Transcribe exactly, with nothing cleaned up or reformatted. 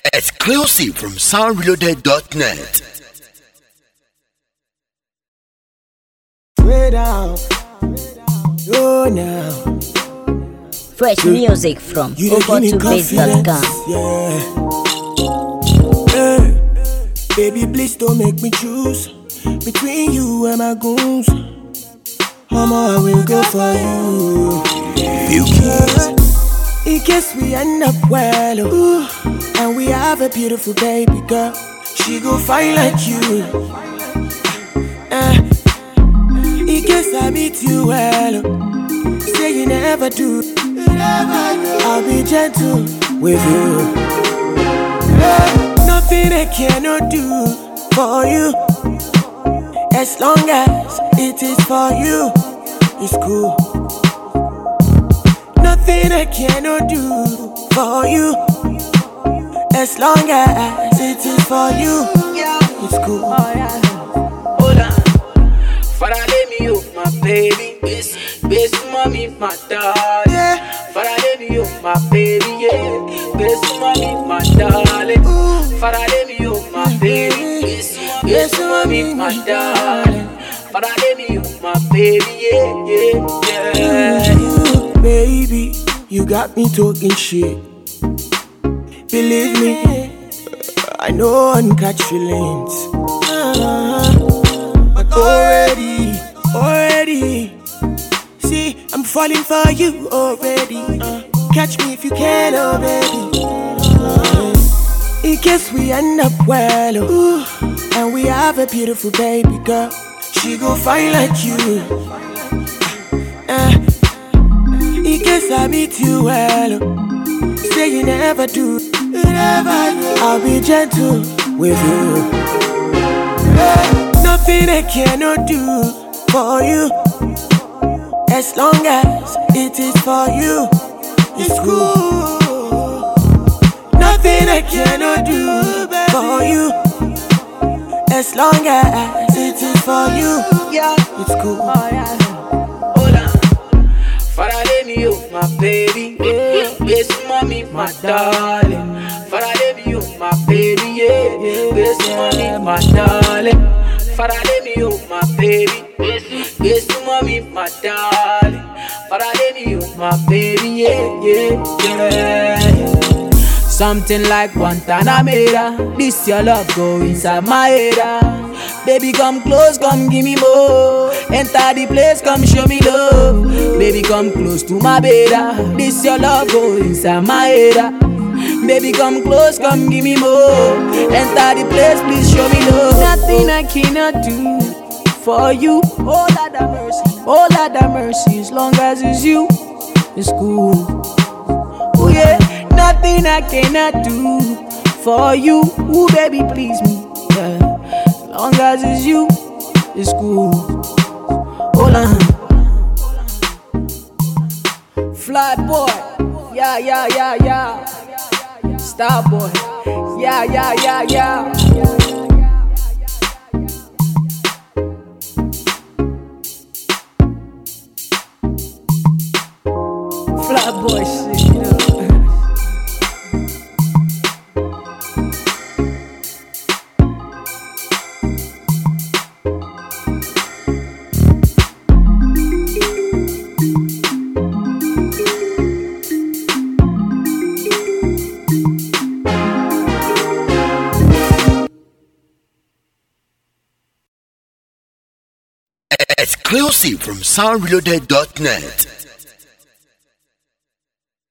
Exclusive from sound reloaded dot net. Way down, go now. Fresh You- music from You dey give me over two base dot com. confidence, yeah. Hey, baby, please don't make me choose between you and my goons. Mama, I will go for you. You kiss. In case we end up well, ooh, and we have a beautiful baby girl, she go fine like you. Uh, in case I meet you well, say you never do, I'll be gentle with you. Hey, nothing I cannot do for you, as long as it is for you, it's cool. Nothing I cannot do for you, as long as it is for you, it's cool. Hold on. Father, let me up, my baby. Best, best mommy, my darling. Yeah. Father, let me up, my baby. Yeah. Best mommy, my darling. Father, let me up, my baby. Best, best mommy, my darling. Father, let me up, my baby. Yeah, yeah, yeah. You, baby, you got me talking shit. Believe me, I know I catch feelings. Uh, but already, already, see, I'm falling for you already. Uh, catch me if you can, oh baby. Uh, in case we end up well, ooh, and we have a beautiful baby girl, she go fine like you. Uh, in case I meet you well, say you never do, I'll be gentle with you. Hey, nothing I cannot do for you, as long as it is for you, it's cool. Nothing I cannot do for you, as long as it is for you, it's cool. Hold on. Father, let me up, my baby. Yeah. Best mommy, my darling. Father, let me up, my baby. Yeah. Best mommy, my darling. Father, let me up, my baby. Best mommy, my darling. Father, let me up, my baby. Yeah, yeah, yeah. Something like Guantanamera. This your love go inside my head. ah. Baby, come close, come give me more. Enter the place, come show me love. Baby, come close to my bed. ah. This your love go inside my head. ah. Baby, come close, come give me more. Enter the place, please show me love. Nothing I cannot do for you. Oh, Lord have mercy. Oh, Lord have mercy. As long as it's you, it's cool. Oh, yeah. Nothing I cannot do for you. Ooh, baby, please me. Yeah. As long as it's you, it's cool. Hold on. Fly boy. Yeah, yeah, yeah, yeah. Star boy. Yeah, yeah, yeah, yeah. Fly boy shit, you know. Exclusive from sound reloaded dot net.